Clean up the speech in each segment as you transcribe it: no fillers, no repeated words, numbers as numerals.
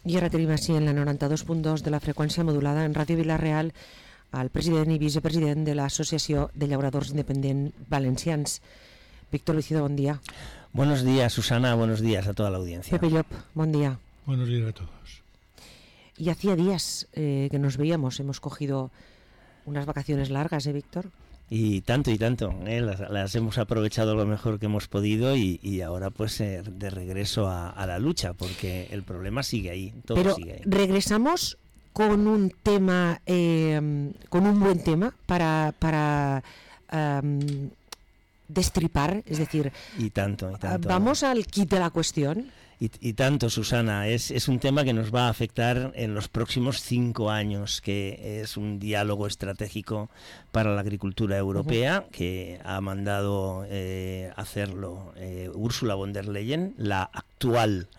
I ara tenim així en la 92.2 de la freqüència modulada en Ràdio Vila-real al president i vicepresident de l'Associació de Llauradors Independents Valencians. Víctor Lucido, bon día. Buenos días, Susana, buenos días a toda la audiencia. Pepe Llop, buen día. Buenos días a todos. Y hacía días que nos veíamos, hemos cogido unas vacaciones largas, Víctor? Y tanto, las hemos aprovechado lo mejor que hhemos podido y ahora pues de regreso a la lucha, porque el problema sigue ahí, todo Pero sigue ahí. Regresamos con un tema, con un buen tema para destripar, es decir, y tanto. Vamos al kit de la cuestión. Y tanto, Susana, es un tema que nos va a afectar en los próximos 5 años, que es un diálogo estratégico para la agricultura europea, que ha mandado hacerlo Ursula von der Leyen, la actual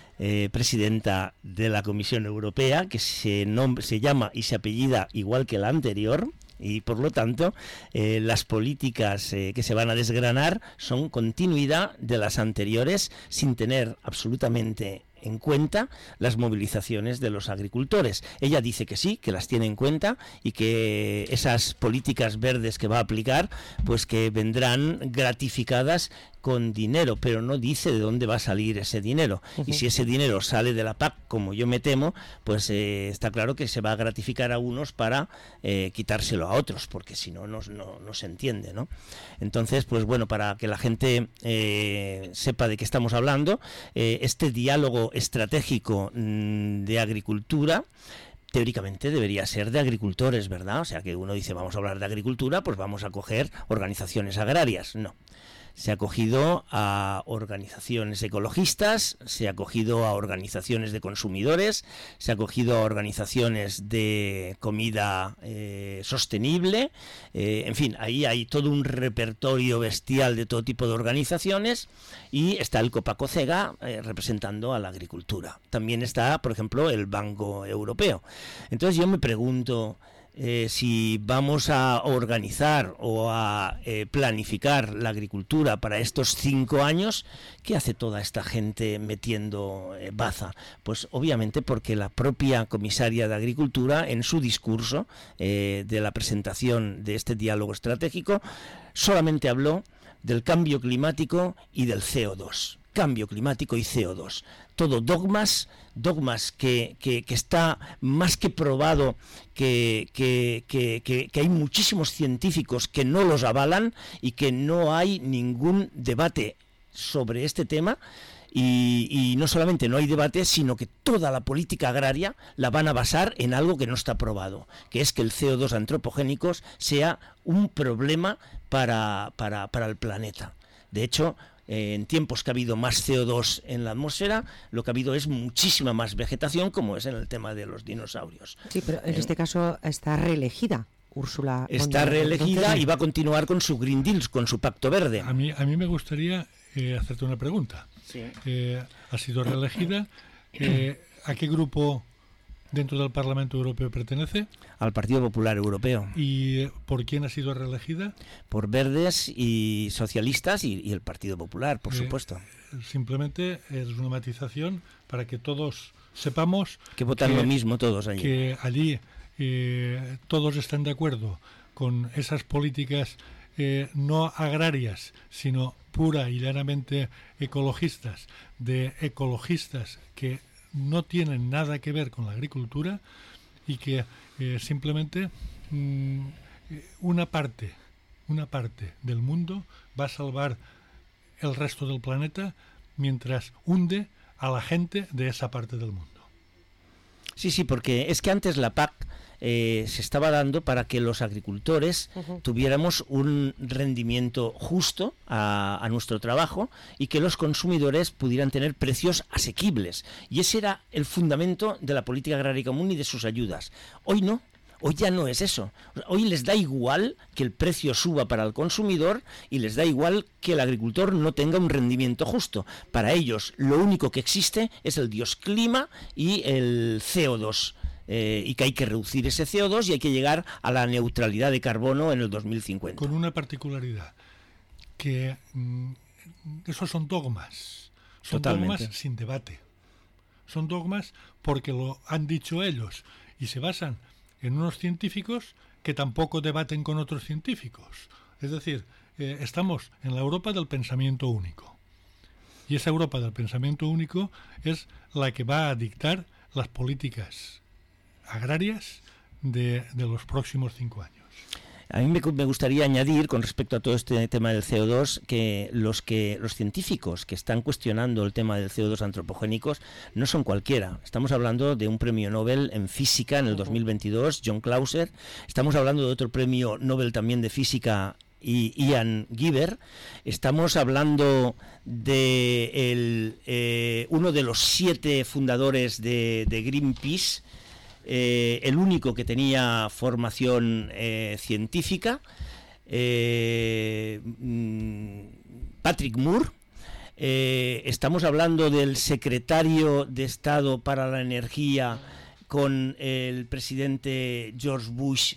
presidenta de la Comisión Europea, que se llama y se apellida igual que la anterior. Y por lo tanto las políticas que se van a desgranar son continuidad de las anteriores, sin tener absolutamente en cuenta las movilizaciones de los agricultores. Ella dice que sí, que las tiene en cuenta y que esas políticas verdes que va a aplicar pues que vendrán gratificadas con dinero, pero no dice de dónde va a salir ese dinero. Y si ese dinero sale de la PAC, como yo me temo, pues está claro que se va a gratificar a unos para quitárselo a otros, porque si no, no se entiende, ¿no? Entonces, pues bueno, para que la gente sepa de qué estamos hablando, este diálogo estratégico de agricultura teóricamente debería ser de agricultores, ¿verdad? O sea, que uno dice, vamos a hablar de agricultura, pues vamos a coger organizaciones agrarias. No. Se ha acogido a organizaciones ecologistas, se ha acogido a organizaciones de consumidores, se ha acogido a organizaciones de comida sostenible, en fin, ahí hay todo un repertorio bestial de todo tipo de organizaciones y está el Copacocega representando a la agricultura. También está, por ejemplo, el Banco Europeo. Entonces yo me pregunto, si vamos a organizar o a planificar la agricultura para estos 5 años, ¿qué hace toda esta gente metiendo baza? Pues obviamente porque la propia comisaria de Agricultura, en su discurso de la presentación de este diálogo estratégico, solamente habló del cambio climático y del CO2. Cambio climático y CO2. Todo dogmas que está más que probado que hay muchísimos científicos que no los avalan y que no hay ningún debate sobre este tema. Y no solamente no hay debate, sino que toda la política agraria la van a basar en algo que no está probado, que es que el CO2 antropogénico sea un problema para el planeta. De hecho, en tiempos que ha habido más CO2 en la atmósfera, lo que ha habido es muchísima más vegetación, como es en el tema de los dinosaurios. Sí, pero en este caso está reelegida Úrsula. Está reelegida y va a continuar con su Green Deal, con su Pacto Verde. A mí me gustaría hacerte una pregunta. Sí. Ha sido reelegida. ¿A qué grupo dentro del Parlamento Europeo pertenece? Al Partido Popular Europeo. ¿Y por quién ha sido reelegida? Por Verdes y Socialistas y el Partido Popular, por supuesto. Simplemente es una matización para que todos sepamos que votan lo mismo todos allí. Que allí todos están de acuerdo con esas políticas no agrarias, sino pura y llanamente ecologistas, de ecologistas que no tienen nada que ver con la agricultura y que simplemente una parte del mundo va a salvar el resto del planeta mientras hunde a la gente de esa parte del mundo. Sí, porque es que antes la PAC se estaba dando para que los agricultores tuviéramos un rendimiento justo a nuestro trabajo y que los consumidores pudieran tener precios asequibles. Y ese era el fundamento de la política agraria común y de sus ayudas. Hoy no. Hoy ya no es eso. Hoy les da igual que el precio suba para el consumidor y les da igual que el agricultor no tenga un rendimiento justo. Para ellos lo único que existe es el dios clima y el CO2. Y que hay que reducir ese CO2 y hay que llegar a la neutralidad de carbono en el 2050. Con una particularidad, que esos son dogmas. Son Totalmente. Dogmas sin debate. son dogmas porque lo han dicho ellos y se basan en unos científicos que tampoco debaten con otros científicos. Es decir, estamos en la Europa del pensamiento único. Y esa Europa del pensamiento único es la que va a dictar las políticas agrarias de los próximos 5 años. A mí me gustaría añadir, con respecto a todo este tema del CO2, que los científicos que están cuestionando el tema del CO2 antropogénicos no son cualquiera. Estamos hablando de un premio Nobel en física en el 2022, John Clauser. Estamos hablando de otro premio Nobel también de física, Ian Giber. Estamos hablando de uno de los 7 fundadores de Greenpeace, el único que tenía formación científica, Patrick Moore. Estamos hablando del secretario de Estado para la Energía con el presidente George Bush.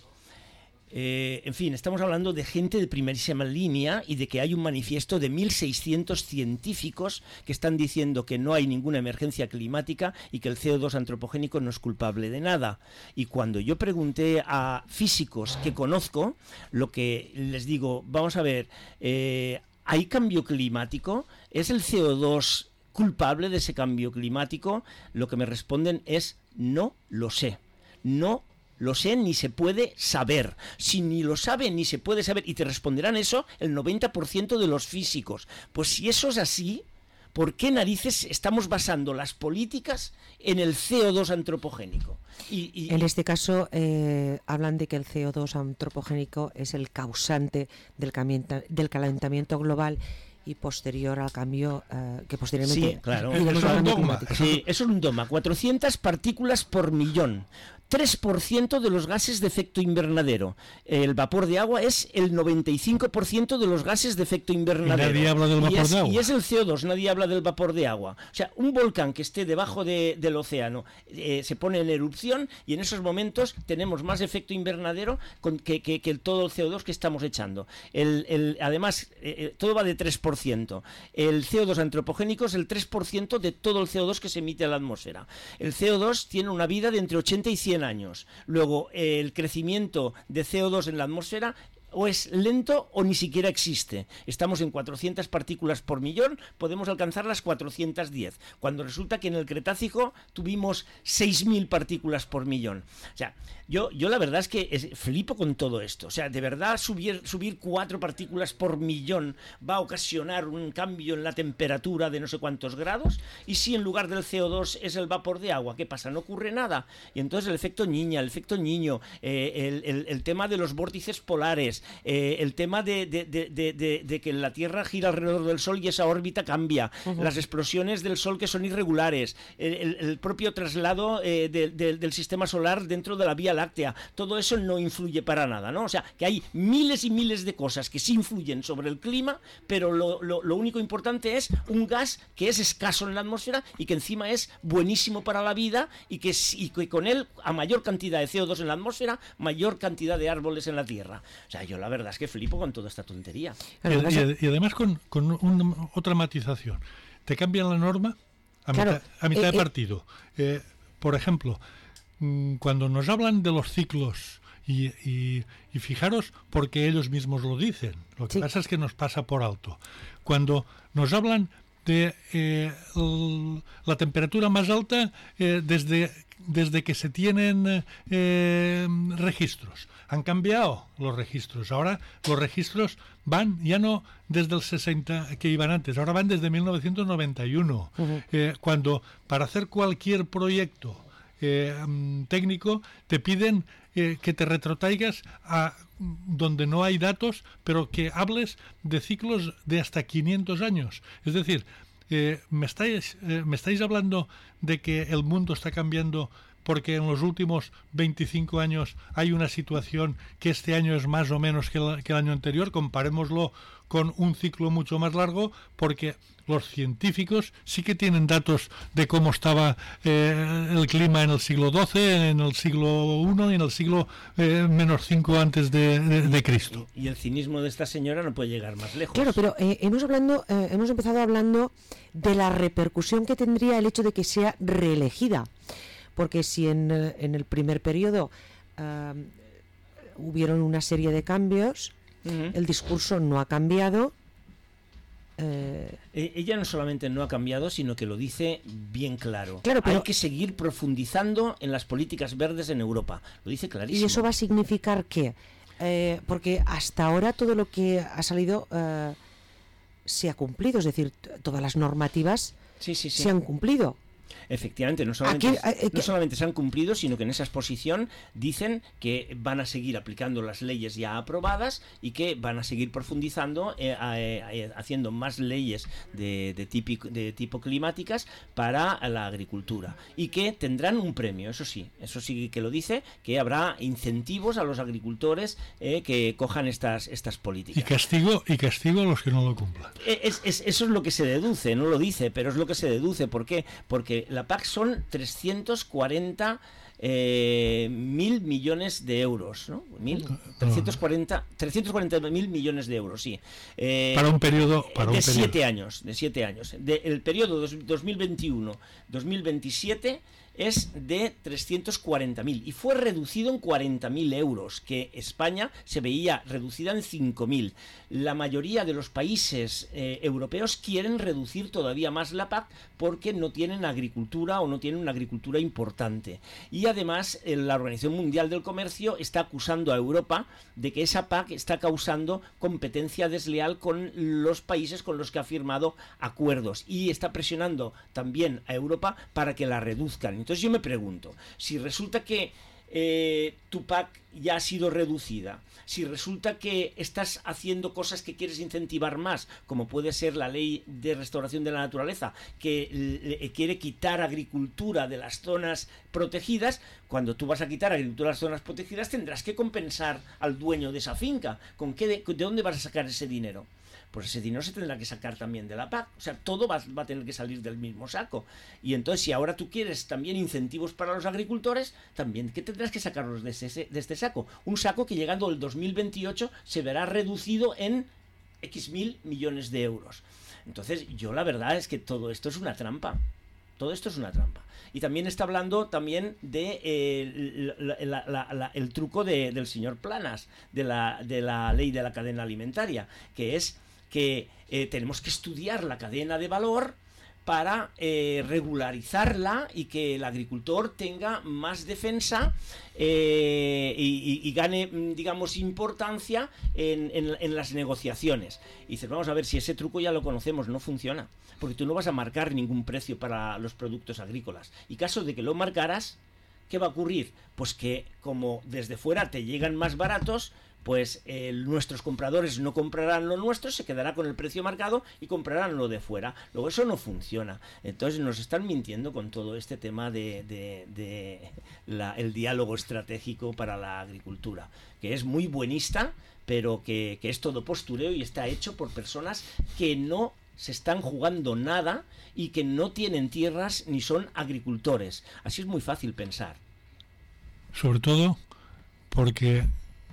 En fin, estamos hablando de gente de primerísima línea y de que hay un manifiesto de 1.600 científicos que están diciendo que no hay ninguna emergencia climática y que el CO2 antropogénico no es culpable de nada. Y cuando yo pregunté a físicos que conozco, lo que les digo, vamos a ver, ¿hay cambio climático? ¿Es el CO2 culpable de ese cambio climático? Lo que me responden es: no lo sé. No lo sé ni se puede saber. Si ni lo sabe ni se puede saber, y te responderán eso el 90% de los físicos. Pues si eso es así, ¿por qué narices estamos basando las políticas en el CO2 antropogénico? En este caso hablan de que el CO2 antropogénico es el causante del calentamiento global y posterior al cambio que posteriormente... Sí, claro. Eso es un dogma. Sí, eso es un dogma. 400 partículas por millón. 3% de los gases de efecto invernadero. El vapor de agua es el 95% de los gases de efecto invernadero. Y nadie habla del vapor de agua. Y es el CO2, nadie habla del vapor de agua. O sea, un volcán que esté debajo del océano se pone en erupción y en esos momentos tenemos más efecto invernadero que todo el CO2 que estamos echando. Además, todo va de 3%. El CO2 antropogénico es el 3% de todo el CO2 que se emite a la atmósfera. El CO2 tiene una vida de entre 80 y 100 años. Luego, el crecimiento de CO2 en la atmósfera o es lento o ni siquiera existe. Estamos en 400 partículas por millón, podemos alcanzar las 410, cuando resulta que en el Cretácico tuvimos 6.000 partículas por millón. O sea, yo la verdad es que flipo con todo esto. O sea, de verdad subir 4 partículas por millón va a ocasionar un cambio en la temperatura de no sé cuántos grados. Y si en lugar del CO2 es el vapor de agua, ¿qué pasa? No ocurre nada. Y entonces el efecto niño, el tema de los vórtices polares, el tema de que la Tierra gira alrededor del Sol y esa órbita cambia, las explosiones del Sol que son irregulares, el propio traslado del sistema solar dentro de la Vía Láctea, todo eso no influye para nada, ¿no? O sea, que hay miles y miles de cosas que sí influyen sobre el clima, pero lo único importante es un gas que es escaso en la atmósfera y que encima es buenísimo para la vida y que con él, a mayor cantidad de CO2 en la atmósfera, mayor cantidad de árboles en la Tierra. O sea, yo la verdad es que flipo con toda esta tontería. Y además con otra matización. Te cambian la norma a mitad de partido. Por ejemplo, cuando nos hablan de los ciclos, y fijaros porque ellos mismos lo dicen, lo que pasa es que nos pasa por alto. Cuando nos hablan de la temperatura más alta desde que se tienen registros. Han cambiado los registros. Ahora los registros van ya no desde el 60 que iban antes, ahora van desde 1991. Cuando para hacer cualquier proyecto técnico te piden que te retrotraigas a donde no hay datos, pero que hables de ciclos de hasta 500 años. Es decir, me estáis hablando de que el mundo está cambiando porque en los últimos 25 años hay una situación que este año es más o menos que el año anterior. Comparémoslo con un ciclo mucho más largo, porque los científicos sí que tienen datos de cómo estaba el clima en el siglo XII, en el siglo I y en el siglo -5 antes de Cristo. Y el cinismo de esta señora no puede llegar más lejos. Claro, pero hemos empezado hablando de la repercusión que tendría el hecho de que sea reelegida. Porque si en el primer periodo hubieron una serie de cambios, el discurso no ha cambiado. Ella no solamente no ha cambiado, sino que lo dice bien claro. Claro, pero hay que seguir profundizando en las políticas verdes en Europa. Lo dice clarísimo. ¿Y eso va a significar qué? Porque hasta ahora todo lo que ha salido se ha cumplido, es decir, todas las normativas se han cumplido. Efectivamente, no solamente se han cumplido, sino que en esa exposición dicen que van a seguir aplicando las leyes ya aprobadas y que van a seguir profundizando, haciendo más leyes de tipo climáticas para la agricultura, y que tendrán un premio, eso sí que lo dice, que habrá incentivos a los agricultores que cojan estas políticas. Y castigo a los que no lo cumplan. Eso es lo que se deduce, no lo dice, pero es lo que se deduce. ¿Por qué? Porque la PAC son 340 mil millones de euros, ¿no? 340.000 millones de euros, sí. Para un periodo... de 7 años. El periodo 2021-2027 es de 340.000 y fue reducido en 40.000 euros, que España se veía reducida en 5.000. La mayoría de los países europeos quieren reducir todavía más la PAC porque no tienen agricultura o no tienen una agricultura importante. Y además la Organización Mundial del Comercio está acusando a Europa de que esa PAC está causando competencia desleal con los países con los que ha firmado acuerdos, y está presionando también a Europa para que la reduzcan. Entonces yo me pregunto, si resulta que tu PAC ya ha sido reducida, si resulta que estás haciendo cosas que quieres incentivar más, como puede ser la ley de restauración de la naturaleza, que quiere quitar agricultura de las zonas protegidas, cuando tú vas a quitar agricultura de las zonas protegidas tendrás que compensar al dueño de esa finca. ¿De dónde vas a sacar ese dinero? Pues ese dinero se tendrá que sacar también de la PAC. O sea, todo va a tener que salir del mismo saco. Y entonces, si ahora tú quieres también incentivos para los agricultores, también que tendrás que sacarlos de este saco. Un saco que llegando al 2028 se verá reducido en X mil millones de euros. Entonces, yo la verdad es que todo esto es una trampa. Todo esto es una trampa. Y también está hablando también de el truco del señor Planas, de la ley de la cadena alimentaria, que es que tenemos que estudiar la cadena de valor para regularizarla y que el agricultor tenga más defensa y gane, digamos, importancia en las negociaciones. Y dices, vamos a ver, si ese truco ya lo conocemos, no funciona, porque tú no vas a marcar ningún precio para los productos agrícolas. Y caso de que lo marcaras, ¿qué va a ocurrir? Pues que como desde fuera te llegan más baratos, pues nuestros compradores no comprarán lo nuestro, se quedará con el precio marcado y comprarán lo de fuera. Luego eso no funciona. Entonces nos están mintiendo con todo este tema el diálogo estratégico para la agricultura, que es muy buenista, pero que es todo postureo y está hecho por personas que no se están jugando nada y que no tienen tierras ni son agricultores. Así es muy fácil pensar. Sobre todo porque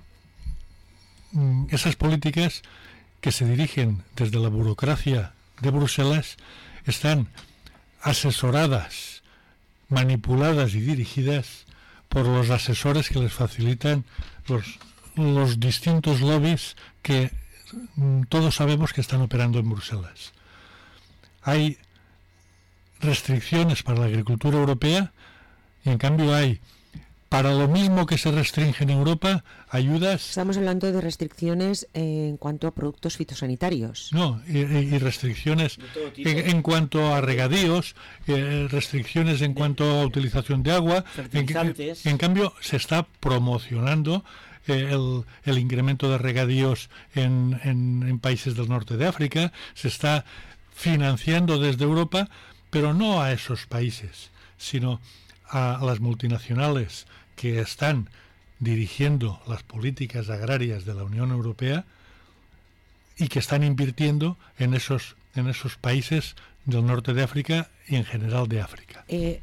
esas políticas que se dirigen desde la burocracia de Bruselas están asesoradas, manipuladas y dirigidas por los asesores que les facilitan los distintos lobbies que todos sabemos que están operando en Bruselas. Hay restricciones para la agricultura europea y en cambio hay, para lo mismo que se restringe en Europa, ayudas... Estamos hablando de restricciones en cuanto a productos fitosanitarios. No, y restricciones en cuanto a regadíos, restricciones en cuanto a utilización de agua. En cambio, se está promocionando el incremento de regadíos en países del norte de África, se está financiando desde Europa, pero no a esos países, sino a las multinacionales que están dirigiendo las políticas agrarias de la Unión Europea y que están invirtiendo en esos países del norte de África y en general de África.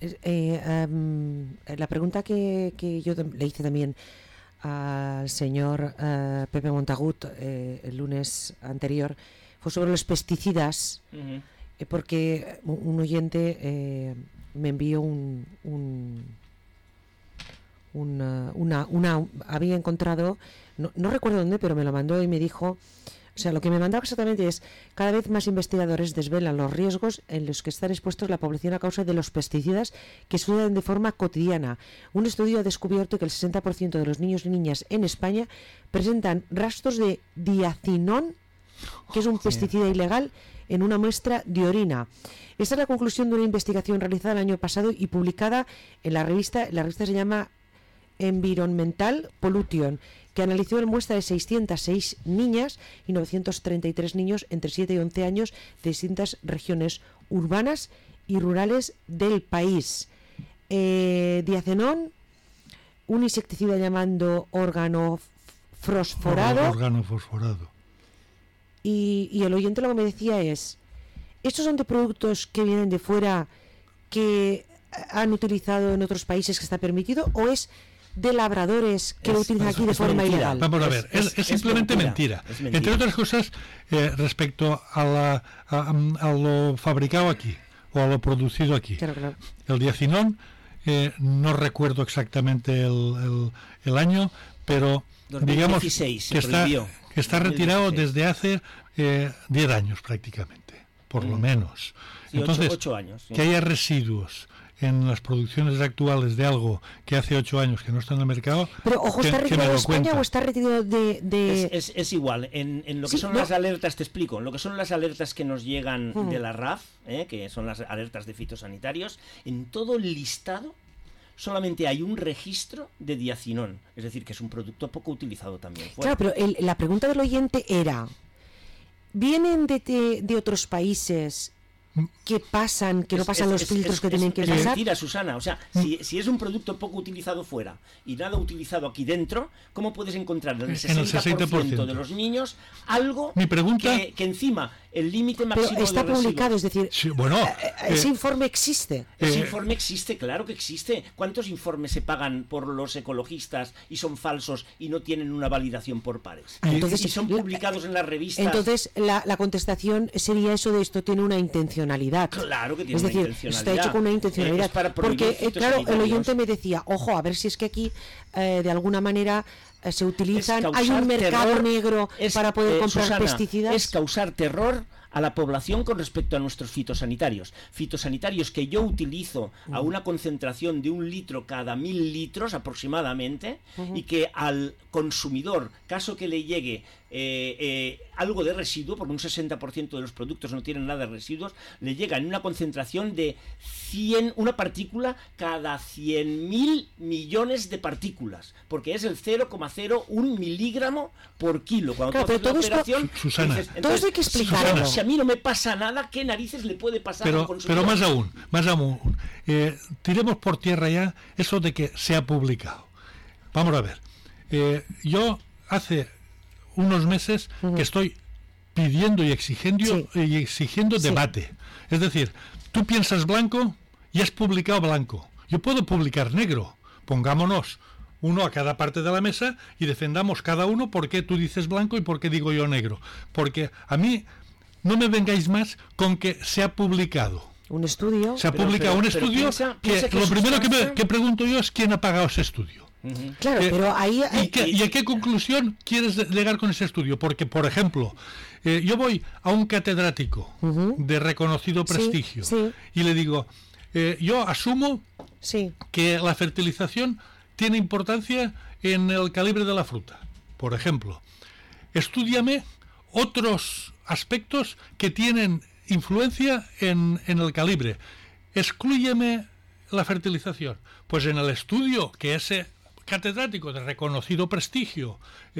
La pregunta que yo le hice también al señor Pepe Montagut el lunes anterior fue sobre los pesticidas, porque un oyente me envió había encontrado, no recuerdo dónde, pero me lo mandó y me dijo, o sea, lo que me mandaba exactamente es: cada vez más investigadores desvelan los riesgos en los que están expuestos la población a causa de los pesticidas que se usan de forma cotidiana. Un estudio ha descubierto que el 60% de los niños y niñas en España presentan rastros de diacinón, que es un pesticida ilegal, en una muestra de orina. Esta es la conclusión de una investigación realizada el año pasado y publicada en la revista se llama Environmental Pollution, que analizó en muestra de 606 niñas y 933 niños entre 7 y 11 años de distintas regiones urbanas y rurales del país. Diacenón, un insecticida llamado organofosforado. Y el oyente lo que me decía es: ¿estos son de productos que vienen de fuera, que han utilizado en otros países, que está permitido, o es de labradores que lo utilizan aquí de forma ilegal? Vamos a ver, es simplemente mentira. Entre otras cosas, respecto a lo fabricado aquí o a lo producido aquí. Claro. El diacinón, no recuerdo exactamente el año, pero 2016, digamos que está retirado desde hace 10 años prácticamente, por lo menos. Sí, entonces, 8 años. Sí. Que haya residuos en las producciones actuales de algo que hace 8 años que no está en el mercado. Pero ojo, ¿está retirado de España o está retirado de...? Es igual. En lo que son las alertas, te explico, en lo que son las alertas que nos llegan de la RAF, que son las alertas de fitosanitarios, en todo el listado solamente hay un registro de diacinón, es decir, que es un producto poco utilizado también fuera. Claro, pero la pregunta del oyente era: ¿vienen de otros países que no pasan los filtros que tienen que pasar? Es mentira, Susana. O sea, si es un producto poco utilizado fuera y nada utilizado aquí dentro, ¿cómo puedes encontrar en el 60% de los niños algo que encima el límite máximo pero está de residuos, publicado, es decir, sí, bueno, ese informe existe? Ese informe existe, claro que existe. ¿Cuántos informes se pagan por los ecologistas y son falsos y no tienen una validación por pares? Entonces, y son publicados en las revistas. Entonces, la contestación sería eso de: esto tiene una intencionalidad. Claro que tiene una intencionalidad. Es decir, está hecho con una intencionalidad. Porque, claro, el oyente me decía: ojo, a ver si es que aquí, de alguna manera, se utilizan, hay un mercado negro para poder comprar pesticidas. Es causar terror a la población con respecto a nuestros fitosanitarios. Fitosanitarios que yo utilizo a una concentración de 1 litro cada 1000 litros aproximadamente, y que al consumidor, caso que le llegue algo de residuo, porque un 60% de los productos no tienen nada de residuos, le llega en una concentración de una partícula cada 100.000 millones de partículas, porque es el 0,01 miligramo por kilo. Cuando claro, pero todo operación, Susana, dices, todo esto hay que explicarlo. Susana, si a mí no me pasa nada, ¿qué narices le puede pasar al consumidor? Pero más aún, tiremos por tierra ya eso de que se ha publicado. Vamos a ver, yo hace unos meses que estoy pidiendo y exigiendo debate. Es decir, tú piensas blanco y has publicado blanco. Yo puedo publicar negro. Pongámonos uno a cada parte de la mesa y defendamos cada uno por qué tú dices blanco y por qué digo yo negro. Porque a mí no me vengáis más con que se ha publicado. Un estudio. Se ha publicado un estudio que lo primero que pregunto yo es: ¿quién ha pagado ese estudio? Claro, pero ahí... ¿Y a qué conclusión quieres llegar con ese estudio? Porque, por ejemplo, yo voy a un catedrático de reconocido prestigio y le digo, yo asumo que la fertilización tiene importancia en el calibre de la fruta. Por ejemplo, estúdiame otros aspectos que tienen influencia en el calibre. Exclúyeme la fertilización. Pues en el estudio que ese catedrático de reconocido prestigio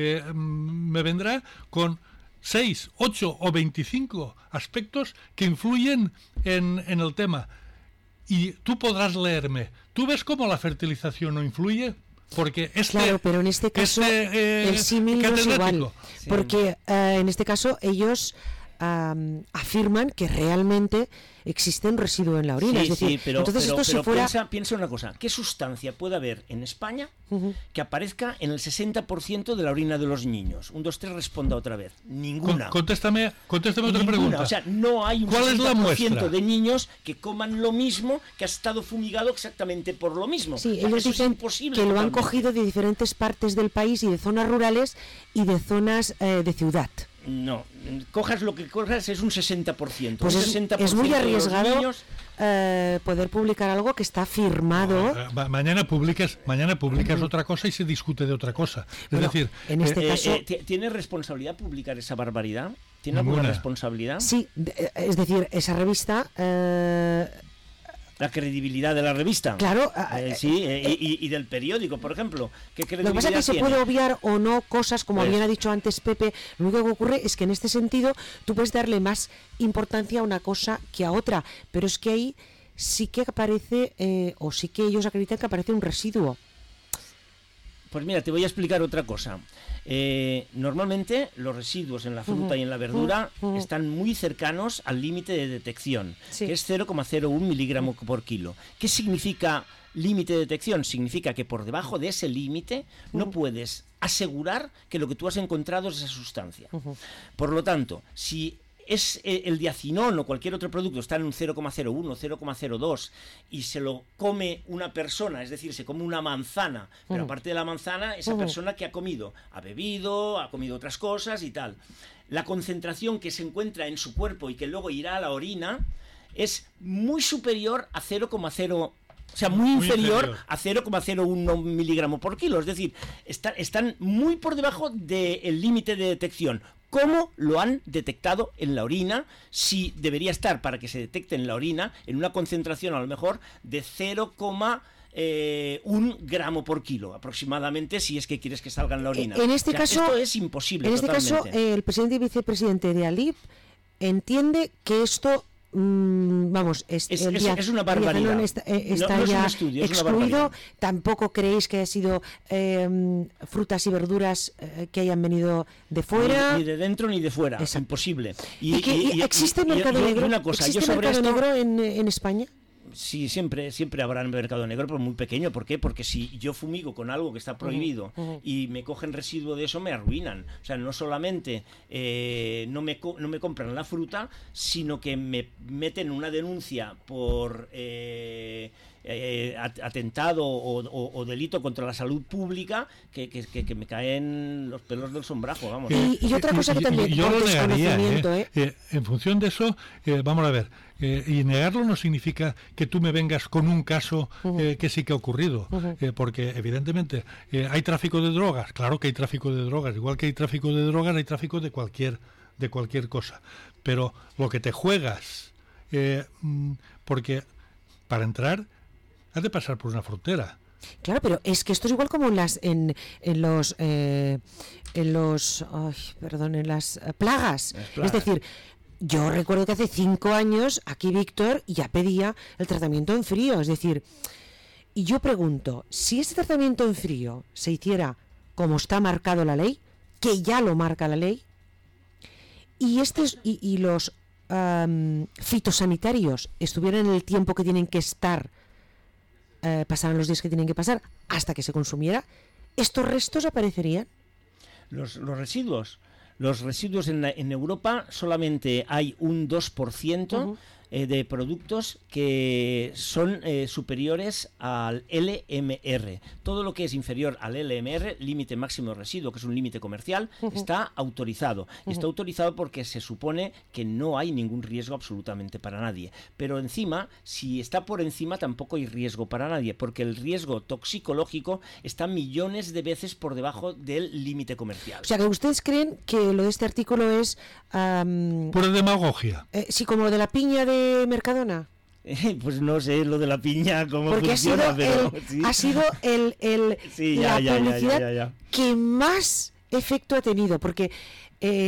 me vendrá con 6, 8 o 25 aspectos que influyen en el tema. y tú podrás leerme. ¿Tú ves cómo la fertilización no influye? Porque claro, pero en este caso el símil no es igual, sí. Porque en este caso ellos afirman que realmente existe un residuo en la orina. Sí, es decir, sí, pero si fuera... piensa una cosa, ¿qué sustancia puede haber en España que aparezca en el 60% de la orina de los niños? 1, 2, 3, responda otra vez. Ninguna. Contéstame otra pregunta. O sea, no hay un 60% de niños que coman lo mismo que ha estado fumigado exactamente por lo mismo. Sí, o sea, ellos dicen que lo han cogido de diferentes partes del país y de zonas rurales y de zonas de ciudad. No, cojas lo que cojas, es un 60%. Pues un 60% es muy arriesgado niños... poder publicar algo que está firmado. Mañana publicas otra cosa y se discute de otra cosa. Es decir, en este caso... ¿tiene responsabilidad publicar esa barbaridad? ¿Tiene alguna responsabilidad? Sí, es decir, esa revista... La credibilidad de la revista. Claro. Sí, y del periódico, por ejemplo. ¿Qué credibilidad lo que pasa es que tiene? se puede obviar o no cosas, como bien ha dicho antes Pepe. Lo único que ocurre es que en este sentido tú puedes darle más importancia a una cosa que a otra, pero es que ahí sí que aparece, o sí que ellos acreditan que aparece un residuo. Pues mira, te voy a explicar otra cosa. Normalmente los residuos en la fruta y en la verdura están muy cercanos al límite de detección, que es 0,01 miligramo por kilo. ¿Qué significa límite de detección? Significa que por debajo de ese límite no puedes asegurar que lo que tú has encontrado es esa sustancia. Por lo tanto, si es el diacinón o cualquier otro producto está en un 0,01, 0,02 y se lo come una persona, es decir, se come una manzana, pero aparte de la manzana, esa persona que ha comido, ha bebido, ha comido otras cosas y tal. La concentración que se encuentra en su cuerpo y que luego irá a la orina es muy superior a 0,0, o sea, muy inferior a 0,01 miligramo por kilo, es decir, están muy por debajo del límite de detección. ¿Cómo lo han detectado en la orina? Si debería estar, para que se detecte en la orina, en una concentración a lo mejor de 0,1 gramo por kilo aproximadamente, si es que quieres que salga en la orina. En este caso, esto es imposible. En este caso, el presidente y vicepresidente de ALIP entiende que esto... es una barbaridad. Está no ya es un estudio, excluido. Tampoco creéis que haya sido frutas y verduras que hayan venido de fuera, ni de dentro ni de fuera. Exacto. Imposible. ¿Y existe mercado negro? Una cosa, ¿Existe mercado negro en España? Sí, siempre habrá un mercado negro, pero muy pequeño. ¿Por qué? Porque si yo fumigo con algo que está prohibido y me cogen residuo de eso, me arruinan. O sea, no solamente no me compran la fruta, sino que me meten una denuncia por atentado o delito contra la salud pública que me caen los pelos del sombrajo, vamos. Y otra cosa que también... Yo lo negaría, en función de eso, vamos a ver, y negarlo no significa que tú me vengas con un caso que sí que ha ocurrido, porque evidentemente hay tráfico de drogas, claro que hay tráfico de drogas, igual que hay tráfico de drogas, hay tráfico de cualquier cosa, pero lo que te juegas, porque para entrar has de pasar por una frontera. Claro, pero es que esto es igual como en las plagas. Es decir, yo recuerdo que hace 5 años aquí Víctor ya pedía el tratamiento en frío, es decir, y yo pregunto, si ese tratamiento en frío se hiciera como está marcado la ley, que ya lo marca la ley, y los fitosanitarios estuvieran en el tiempo que tienen que estar, pasaran los días que tienen que pasar hasta que se consumiera, ¿estos restos aparecerían? Los residuos. Los residuos en Europa solamente hay un 2% de productos que son superiores al LMR. Todo lo que es inferior al LMR, límite máximo de residuo, que es un límite comercial, está autorizado. Y está autorizado porque se supone que no hay ningún riesgo absolutamente para nadie. Pero encima, si está por encima, tampoco hay riesgo para nadie, porque el riesgo toxicológico está millones de veces por debajo del límite comercial. O sea, que ustedes creen que lo de este artículo es... pura demagogia. Sí, como lo de la piña de Mercadona. Pues no sé lo de la piña cómo porque funciona, pero ha sido la publicidad que más efecto ha tenido, porque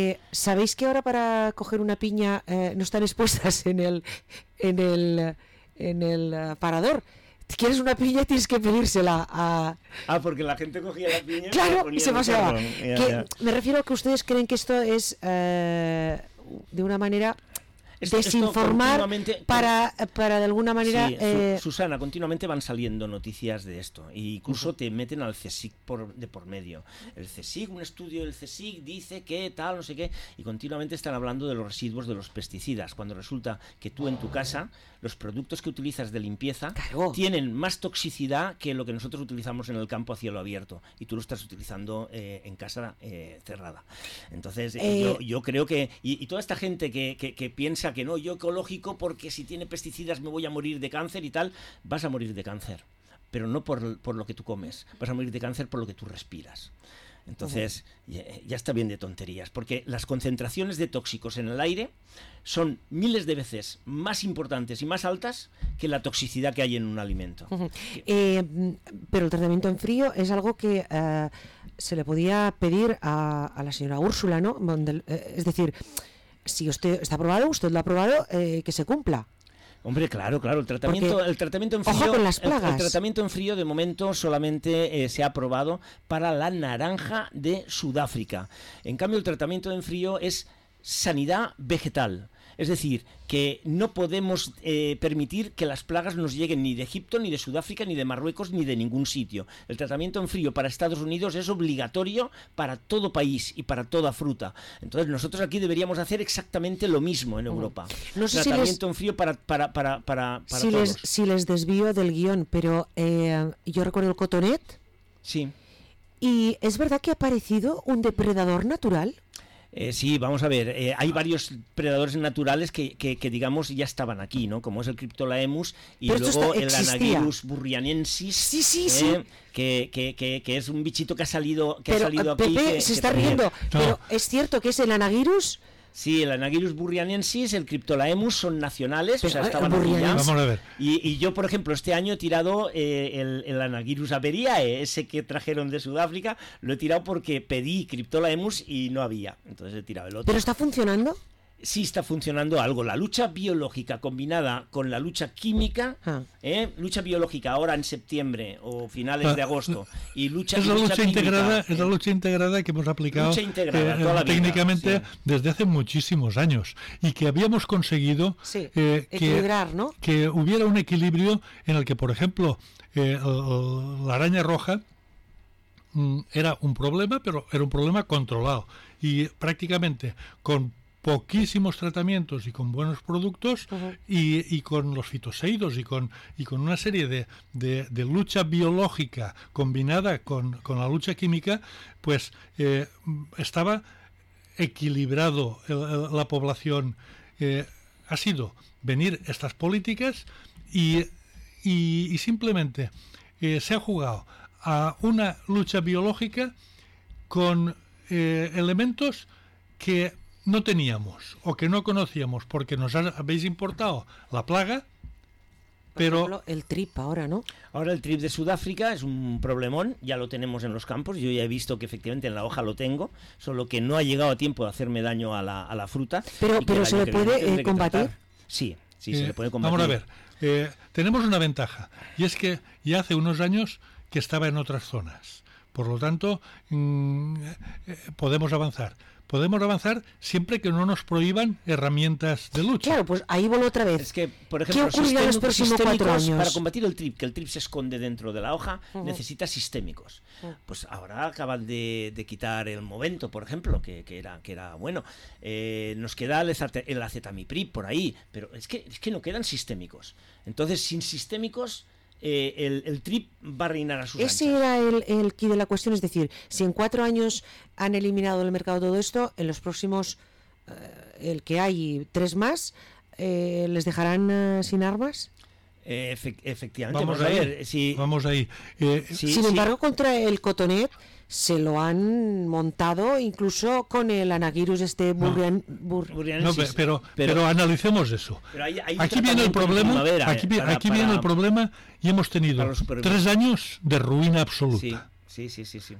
sabéis que ahora para coger una piña no están expuestas en en el parador. Si quieres una piña tienes que pedírsela a... porque la gente cogía la piña claro, y se paseaba. Ya. Me refiero a que ustedes creen que esto es de una manera... desinformar para de alguna manera... Sí, Susana, continuamente van saliendo noticias de esto e incluso te meten al CSIC de por medio. El CSIC, un estudio del CSIC dice que tal, no sé qué, y continuamente están hablando de los residuos de los pesticidas, cuando resulta que tú en tu casa los productos que utilizas de limpieza tienen más toxicidad que lo que nosotros utilizamos en el campo a cielo abierto, y tú lo estás utilizando en casa cerrada. Entonces yo creo que y toda esta gente que piensa que no, yo ecológico porque si tiene pesticidas me voy a morir de cáncer y tal, vas a morir de cáncer, pero no por lo que tú comes, vas a morir de cáncer por lo que tú respiras. Entonces, ya está bien de tonterías, porque las concentraciones de tóxicos en el aire son miles de veces más importantes y más altas que la toxicidad que hay en un alimento. Pero el tratamiento en frío es algo que se le podía pedir a la señora Úrsula, ¿no? Es decir, si usted está aprobado, usted lo ha aprobado, que se cumpla. Hombre, claro, el tratamiento en frío, ojo con las plagas. El tratamiento en frío de momento solamente se ha aprobado para la naranja de Sudáfrica. En cambio, el tratamiento en frío es sanidad vegetal. Es decir, que no podemos permitir que las plagas nos lleguen ni de Egipto, ni de Sudáfrica, ni de Marruecos, ni de ningún sitio. El tratamiento en frío para Estados Unidos es obligatorio para todo país y para toda fruta. Entonces nosotros aquí deberíamos hacer exactamente lo mismo en Europa. No sé tratamiento en frío para todos. Si les desvío del guión, pero yo recuerdo el cotonet. Sí. ¿Y es verdad que ha aparecido un depredador natural? Sí, vamos a ver, hay varios predadores naturales que digamos ya estaban aquí, ¿no? Como es el Cryptolaemus y luego el Anagyrus burrianensis, sí. Que es un bichito que ha salido aquí. Pepe se está riendo, pero ¿es cierto que es el Anagyrus? Sí, el Anagyrus burrianensis, el Cryptolaemus son nacionales, o sea, estaban aquí ya. Vamos a ver. Y yo, por ejemplo, este año he tirado el Anagyrus averiae, ese que trajeron de Sudáfrica, lo he tirado porque pedí Cryptolaemus y no había, entonces he tirado el otro. ¿Pero está funcionando? Sí está funcionando algo. La lucha biológica combinada con la lucha química, lucha biológica ahora en septiembre o finales de agosto, y lucha química, integrada, es la lucha integrada que hemos aplicado técnicamente desde hace muchísimos años y que habíamos conseguido equilibrar, ¿no? Que hubiera un equilibrio en el que, por ejemplo, la araña roja era un problema, pero era un problema controlado y prácticamente con poquísimos tratamientos y con buenos productos y con los fitoseidos y con una serie de lucha biológica combinada con la lucha química, pues estaba equilibrado la población. Ha sido venir estas políticas y simplemente se ha jugado a una lucha biológica con elementos que no teníamos o que no conocíamos porque nos habéis importado la plaga, pero... Por ejemplo, el trip ahora, ¿no? Ahora el trip de Sudáfrica es un problemón, ya lo tenemos en los campos, yo ya he visto que efectivamente en la hoja lo tengo, solo que no ha llegado a tiempo de hacerme daño a la fruta. Pero ¿se le puede combatir? Sí, se le puede combatir. Vamos a ver, tenemos una ventaja, y es que ya hace unos años que estaba en otras zonas, por lo tanto podemos avanzar. Podemos avanzar siempre que no nos prohíban herramientas de lucha. Claro, pues ahí vuelvo otra vez. Es que, por ejemplo, ¿qué ocurrirá en los próximos 4 años? Para combatir el trip, que el trip se esconde dentro de la hoja, necesita sistémicos. Pues ahora acaban de quitar el Movento, por ejemplo, que era bueno. Nos queda el acetamiprid por ahí, pero es que no quedan sistémicos. Entonces, sin sistémicos... el trip va a reinar a sus anchas. Ese era el quid de la cuestión, es decir, si en 4 años han eliminado del mercado todo esto, en los próximos, el que hay 3 más, ¿les dejarán sin armas? Efectivamente, vamos a ver. Sin embargo, contra el cotonet se lo han montado incluso con el Anagyrus burrianensis. Pero analicemos eso. Pero hay aquí viene el problema. Aquí viene el problema y hemos tenido 3 años de ruina absoluta. Sí.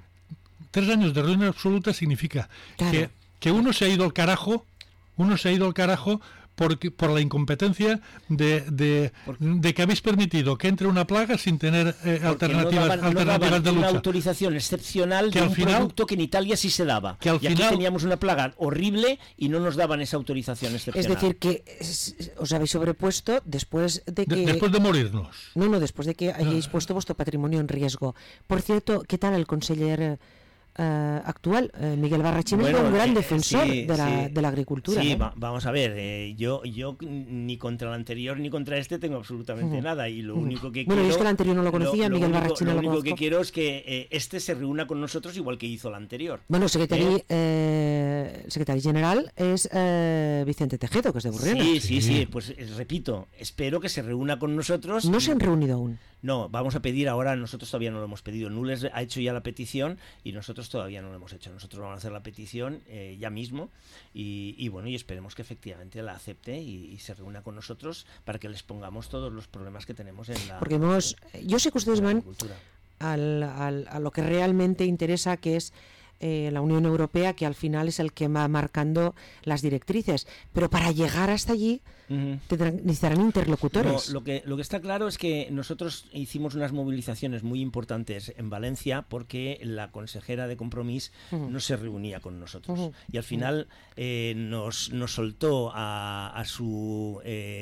3 años de ruina absoluta significa que uno se ha ido al carajo por la incompetencia de que habéis permitido que entre una plaga sin tener alternativas no daban de lucha. Una autorización excepcional que de al un final, producto que en Italia sí se daba. Que al y final, aquí teníamos una plaga horrible y no nos daban esa autorización excepcional. Es decir, que os habéis sobrepuesto después de que... después de morirnos. No, después de que hayáis puesto vuestro patrimonio en riesgo. Por cierto, ¿qué tal el conseller actual? Miguel Barrachina es un gran defensor de la agricultura. Sí, vamos a ver, yo ni contra el anterior ni contra este tengo absolutamente nada, y lo único que quiero... Yo es que el anterior no lo conocía, Miguel Barrachina lo lo único que conozco. quiero es que este se reúna con nosotros igual que hizo el anterior. Bueno, secretario general es Vicente Tejedo, que es de Burriana. Sí, pues repito, espero que se reúna con nosotros. No se han reunido aún. No, vamos a pedir ahora, nosotros todavía no lo hemos pedido. Nules ha hecho ya la petición y nosotros todavía no lo hemos hecho. Nosotros vamos a hacer la petición ya mismo y bueno, y esperemos que efectivamente la acepte y se reúna con nosotros para que les pongamos todos los problemas que tenemos en la... Porque yo sé que ustedes van a lo que realmente interesa, que es la Unión Europea, que al final es el que va marcando las directrices, pero para llegar hasta allí necesitarán interlocutores. No, lo que está claro es que nosotros hicimos unas movilizaciones muy importantes en Valencia porque la consejera de Compromís no se reunía con nosotros y al final nos soltó a su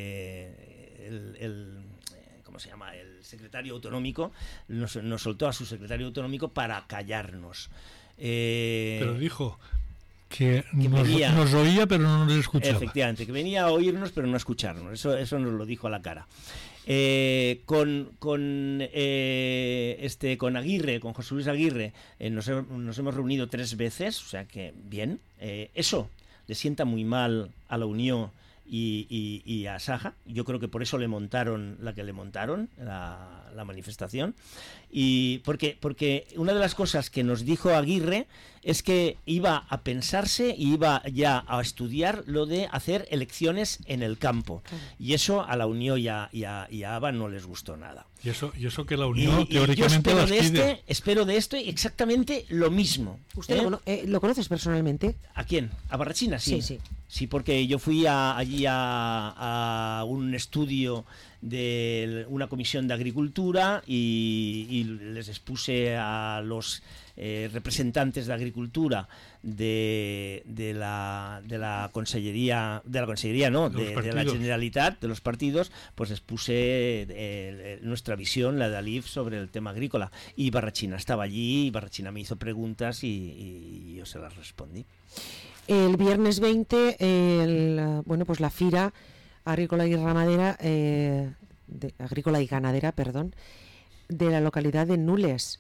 ¿cómo se llama? El secretario autonómico, nos soltó a su secretario autonómico para callarnos. Pero dijo que nos oía pero no nos escuchaba. Efectivamente, que venía a oírnos pero no a escucharnos. Eso nos lo dijo a la cara. Con Aguirre, con José Luis Aguirre, nos hemos reunido 3 veces, o sea que bien. Eso le sienta muy mal a la Unión y a Saja. Yo creo que por eso le montaron la manifestación, y porque una de las cosas que nos dijo Aguirre es que iba a pensarse y iba ya a estudiar lo de hacer elecciones en el campo, y eso a la Unión y a ABA no les gustó nada. Y eso que la Unión teóricamente yo las pide. espero de esto exactamente lo mismo. ¿Usted lo conoces personalmente? ¿A quién? ¿A Barrachina? Sí. Sí, porque yo fui allí a un estudio de una comisión de agricultura y les expuse a los representantes de agricultura de la Consellería, de la Generalitat, de los partidos, pues expuse nuestra visión, la de Alif, sobre el tema agrícola, y Barrachina estaba allí, y Barrachina me hizo preguntas y yo se las respondí. El viernes 20, pues la Fira Agrícola y Ramadera, Agrícola y Ganadera, de la localidad de Nules,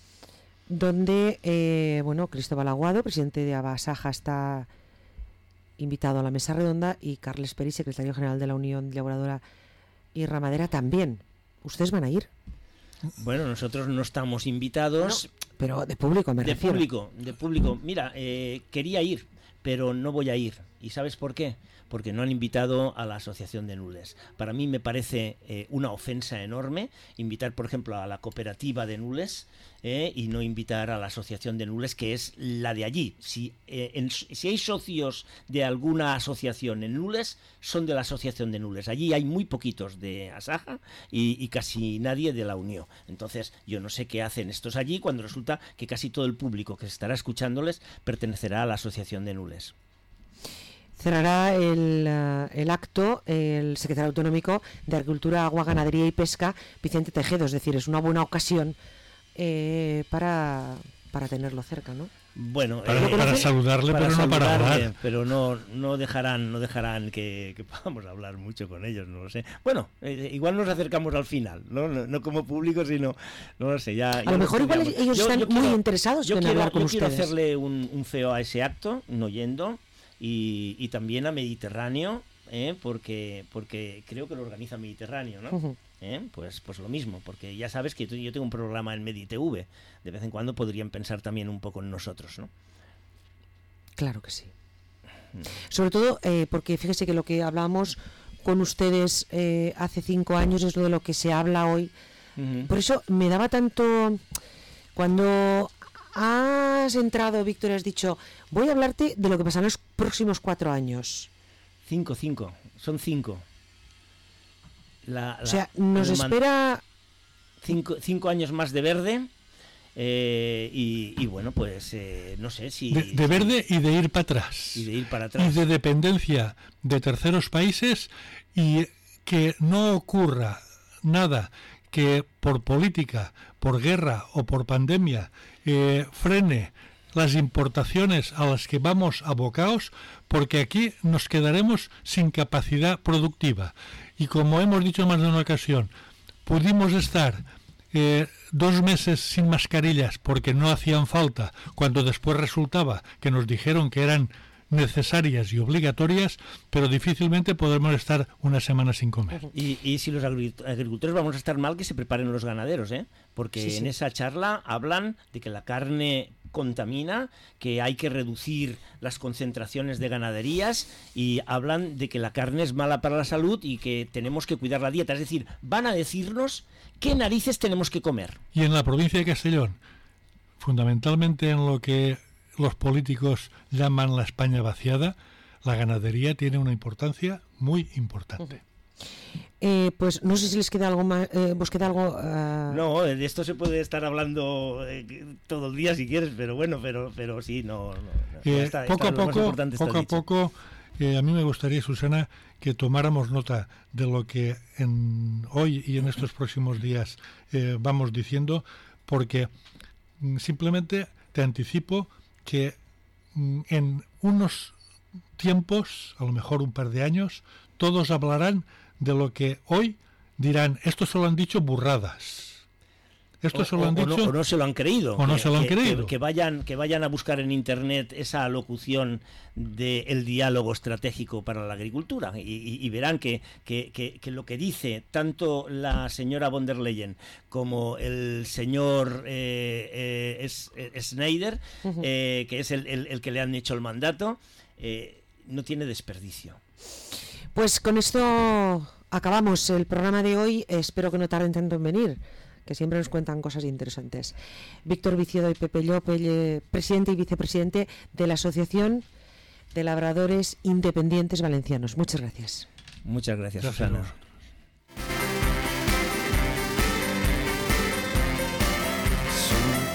donde Cristóbal Aguado, presidente de Abasaja, está invitado a la mesa redonda, y Carles Peris, secretario general de la Unión Elaboradora y Ramadera, también. ¿Ustedes van a ir? Bueno, nosotros no estamos invitados. No, pero de público me refiero. De público. Mira, quería ir, pero no voy a ir. ¿Y sabes por qué? Porque no han invitado a la Asociación de Nules. Para mí me parece una ofensa enorme invitar, por ejemplo, a la cooperativa de Nules y no invitar a la Asociación de Nules, que es la de allí. Si hay socios de alguna asociación en Nules, son de la Asociación de Nules. Allí hay muy poquitos de Asaja y casi nadie de la Unión. Entonces, yo no sé qué hacen estos allí cuando resulta que casi todo el público que estará escuchándoles pertenecerá a la Asociación de Nules. Cerrará el acto el secretario autonómico de Agricultura, Agua, Ganadería y Pesca, Vicente Tejedo. Es decir, es una buena ocasión para tenerlo cerca, ¿no? Bueno, para saludarle, pero no para hablar. Pero no dejarán que podamos hablar mucho con ellos, no lo sé. Bueno, igual nos acercamos al final, no como público, sino, no lo sé. Ya a lo mejor igual ellos están muy interesados en hablar con ustedes. Yo quiero hacerle un feo a ese acto, no yendo. Y también a Mediterráneo, porque creo que lo organiza Mediterráneo, ¿no? Pues lo mismo, porque ya sabes que yo tengo un programa en MediTV, de vez en cuando podrían pensar también un poco en nosotros, ¿no? Claro que sí. Sobre todo porque fíjese que lo que hablamos con ustedes hace 5 años es lo de lo que se habla hoy. Por eso me daba tanto... Cuando has entrado, Víctor, has dicho, voy a hablarte de lo que pasa en los próximos 4 años. 5, son 5. O sea, nos espera 5 años más de verde. Y bueno, pues no sé si... De verde y de ir para atrás. Y de ir para atrás. Y de dependencia de terceros países, y que no ocurra nada que por política, por guerra o por pandemia frene las importaciones a las que vamos abocados, porque aquí nos quedaremos sin capacidad productiva. Y como hemos dicho más de una ocasión, pudimos estar 2 meses sin mascarillas porque no hacían falta, cuando después resultaba que nos dijeron que eran necesarias y obligatorias, pero difícilmente podremos estar una semana sin comer. Y si los agricultores vamos a estar mal, que se preparen los ganaderos, porque en esa charla hablan de que la carne contamina, que hay que reducir las concentraciones de ganaderías, y hablan de que la carne es mala para la salud y que tenemos que cuidar la dieta. Es decir, van a decirnos qué narices tenemos que comer. Y en la provincia de Castellón, fundamentalmente en lo que los políticos llaman la España vaciada, la ganadería tiene una importancia muy importante. Pues no sé si les queda algo más, ¿vos queda algo? No, de esto se puede estar hablando todo el día si quieres, pero bueno, pero sí, no. Poco a poco, a mí me gustaría, Susana, que tomáramos nota de lo que hoy y en estos próximos días vamos diciendo, porque simplemente te anticipo que en unos tiempos, a lo mejor un par de años, todos hablarán de lo que hoy dirán: esto se lo han dicho burradas. Esto se lo han dicho, o no se lo han creído. O no se lo han creído. Que vayan a buscar en internet esa alocución del diálogo estratégico para la agricultura y verán que lo que dice tanto la señora von der Leyen como el señor Schneider, que es el que le han hecho el mandato, no tiene desperdicio. Pues con esto acabamos el programa de hoy. Espero que no tarden tanto en venir, que siempre nos cuentan cosas interesantes. Víctor Viciodo y Pepe Llope, presidente y vicepresidente de la Asociación de Labradores Independientes Valencianos. Muchas gracias. Muchas gracias, Susana.